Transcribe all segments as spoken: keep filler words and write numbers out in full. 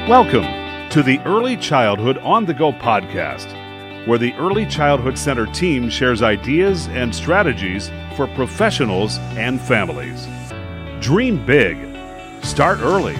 Welcome to the Early Childhood On The Go podcast, where the Early Childhood Center team shares ideas and strategies for professionals and families. Dream big. Start early.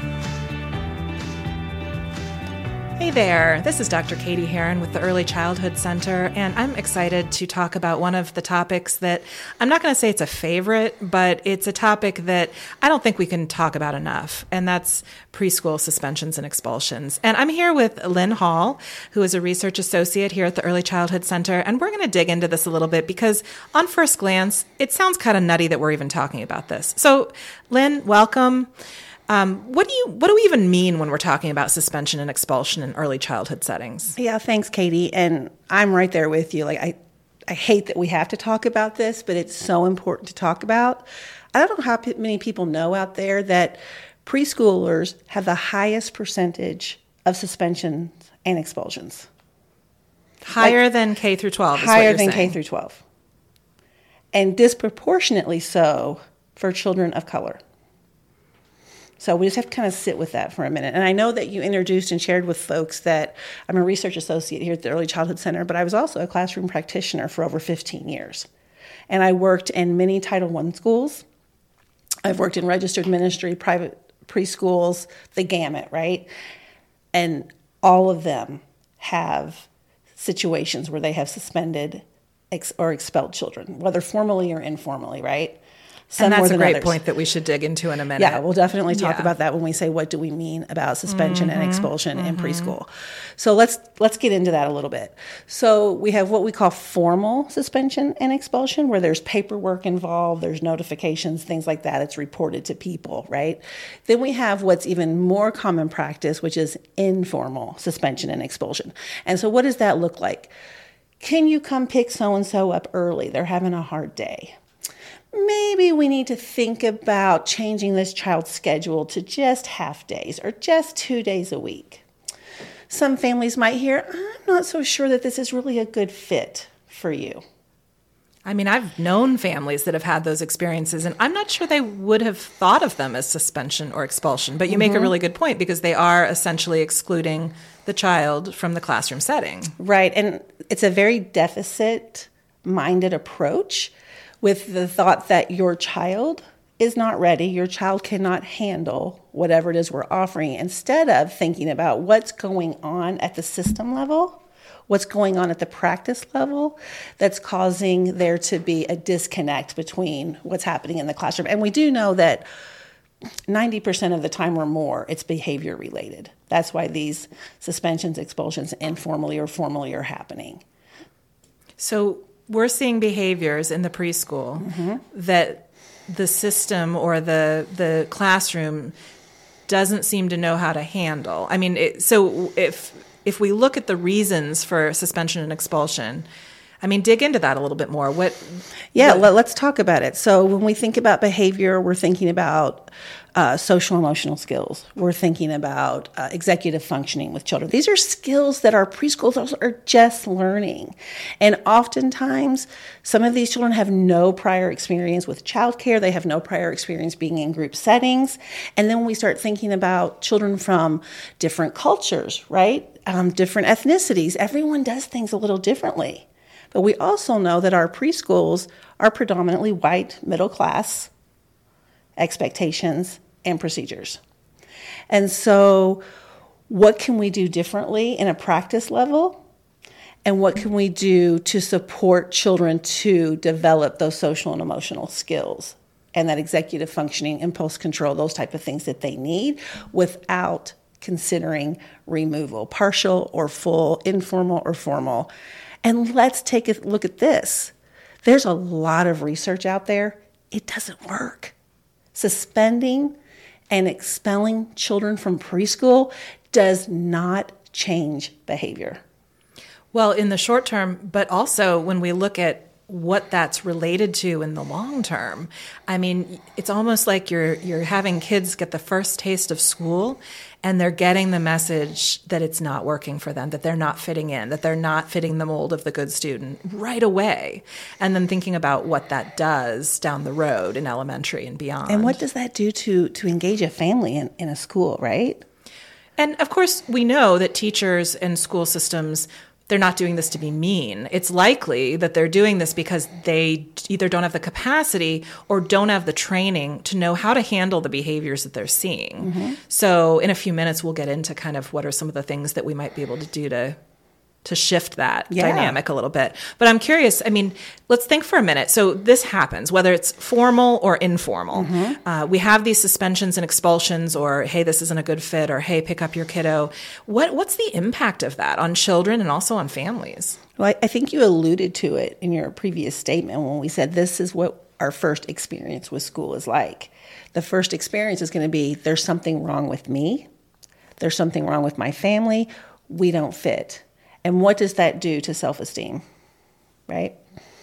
Hey there, this is Doctor Katie Heron with the Early Childhood Center, and I'm excited to talk about one of the topics that I'm not going to say it's a favorite, but it's a topic that I don't think we can talk about enough, and that's preschool suspensions and expulsions. And I'm here with Lynn Hall, who is a research associate here at the Early Childhood Center, and we're going to dig into this a little bit because on first glance, it sounds kind of nutty that we're even talking about this. So, Lynn, welcome. Um, what do you what do we even mean when we're talking about suspension and expulsion in early childhood settings? Yeah, thanks, Katie. And I'm right there with you. Like I, I hate that we have to talk about this, but it's so important to talk about. I don't know how many people know out there that preschoolers have the highest percentage of suspensions and expulsions. Higher like, than K through twelve. Is higher what you're than saying. K through twelve, and disproportionately so for children of color. So we just have to kind of sit with that for a minute. And I know that you introduced and shared with folks that I'm a research associate here at the Early Childhood Center, but I was also a classroom practitioner for over fifteen years. And I worked in many Title one schools. I've worked in registered ministry, private preschools, the gamut, right? And all of them have situations where they have suspended ex- or expelled children, whether formally or informally, right? Some and that's a great others. point that we should dig into in a minute. Yeah, we'll definitely talk yeah. about that when we say what do we mean about suspension mm-hmm, and expulsion mm-hmm. in preschool. So let's let's get into that a little bit. So we have what we call formal suspension and expulsion, where there's paperwork involved, there's notifications, things like that. It's reported to people, right? Then we have what's even more common practice, which is informal suspension and expulsion. And so what does that look like? Can you come pick so-and-so up early? They're having a hard day. Maybe we need to think about changing this child's schedule to just half days or just two days a week. Some families might hear, I'm not so sure that this is really a good fit for you. I mean, I've known families that have had those experiences, and I'm not sure they would have thought of them as suspension or expulsion. But you mm-hmm. make a really good point because they are essentially excluding the child from the classroom setting. Right, and it's a very deficit-minded approach, with the thought that your child is not ready, your child cannot handle whatever it is we're offering, instead of thinking about what's going on at the system level, what's going on at the practice level that's causing there to be a disconnect between what's happening in the classroom. And we do know that ninety percent of the time or more, it's behavior related. That's why these suspensions, expulsions, informally or formally are happening. So we're seeing behaviors in the preschool mm-hmm. that the system or the the classroom doesn't seem to know how to handle. I mean, it, so if if we look at the reasons for suspension and expulsion, I mean, dig into that a little bit more. What? Yeah, what, let's talk about it. So when we think about behavior, we're thinking about uh, social emotional skills. We're thinking about uh, executive functioning with children. These are skills that our preschoolers are just learning. And oftentimes, some of these children have no prior experience with childcare. They have no prior experience being in group settings. And then when we start thinking about children from different cultures, right? Um, different ethnicities, everyone does things a little differently. But we also know that our preschools are predominantly white, middle class expectations and procedures. And so what can we do differently in a practice level? And what can we do to support children to develop those social and emotional skills and that executive functioning, impulse control, those type of things that they need without considering removal, partial or full, informal or formal. And let's take a look at this. There's a lot of research out there. It doesn't work. Suspending and expelling children from preschool does not change behavior. Well, in the short term, but also when we look at what that's related to in the long term, I mean, it's almost like you're you're having kids get the first taste of school and they're getting the message that it's not working for them, that they're not fitting in, that they're not fitting the mold of the good student right away. And then thinking about what that does down the road in elementary and beyond. And what does that do to, to engage a family in, in a school, right? And of course, we know that teachers and school systems, they're not doing this to be mean. It's likely that they're doing this because they either don't have the capacity or don't have the training to know how to handle the behaviors that they're seeing. Mm-hmm. So in a few minutes, we'll get into kind of what are some of the things that we might be able to do to to shift that yeah. dynamic a little bit. But I'm curious, I mean, let's think for a minute. So this happens, whether it's formal or informal. Mm-hmm. Uh, we have these suspensions and expulsions, or, hey, this isn't a good fit, or, hey, pick up your kiddo. What What's the impact of that on children and also on families? Well, I, I think you alluded to it in your previous statement when we said this is what our first experience with school is like. The first experience is going to be, there's something wrong with me. There's something wrong with my family. We don't fit. And what does that do to self-esteem, right?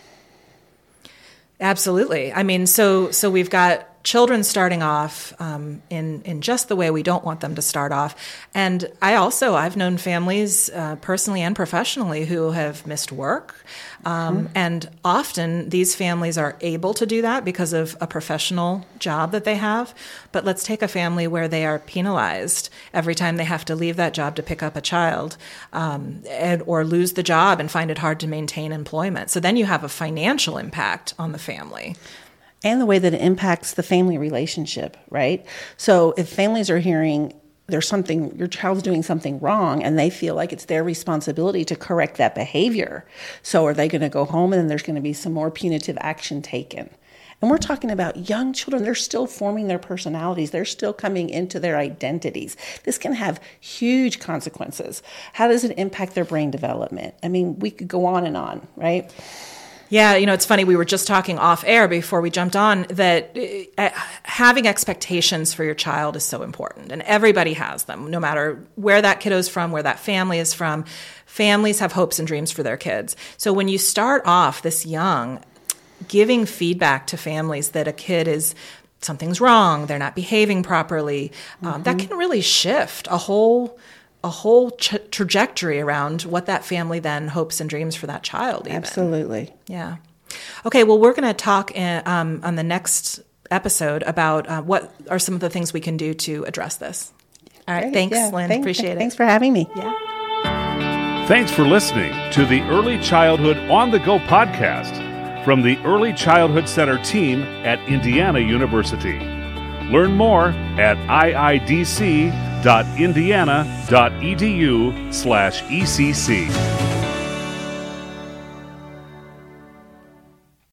Absolutely. I mean, so so we've got children starting off um, in in just the way we don't want them to start off. And I also, I've known families uh, personally and professionally who have missed work. Um, mm-hmm. And often these families are able to do that because of a professional job that they have. But let's take a family where they are penalized every time they have to leave that job to pick up a child, um, and or lose the job and find it hard to maintain employment. So then you have a financial impact on the family. And the way that it impacts the family relationship, right? So if families are hearing there's something, your child's doing something wrong, and they feel like it's their responsibility to correct that behavior. So are they going to go home and then there's going to be some more punitive action taken? And we're talking about young children. They're still forming their personalities. They're still coming into their identities. This can have huge consequences. How does it impact their brain development? I mean, we could go on and on, right? Yeah, you know, it's funny. We were just talking off air before we jumped on that uh, having expectations for your child is so important. And everybody has them, no matter where that kiddo's from, where that family is from. Families have hopes and dreams for their kids. So when you start off this young, giving feedback to families that a kid is, something's wrong, they're not behaving properly, um, mm-hmm. that can really shift a whole a whole tra- trajectory around what that family then hopes and dreams for that child. Even. Absolutely. Yeah. Okay, well, we're going to talk in, um, on the next episode about uh, what are some of the things we can do to address this. All right, Great. thanks, yeah, Lynn. Thanks, Appreciate it. Thanks for having me. Yeah. Thanks for listening to the Early Childhood On The Go podcast from the Early Childhood Center team at Indiana University. Learn more at I I D C dot indiana dot e d u slash E C C.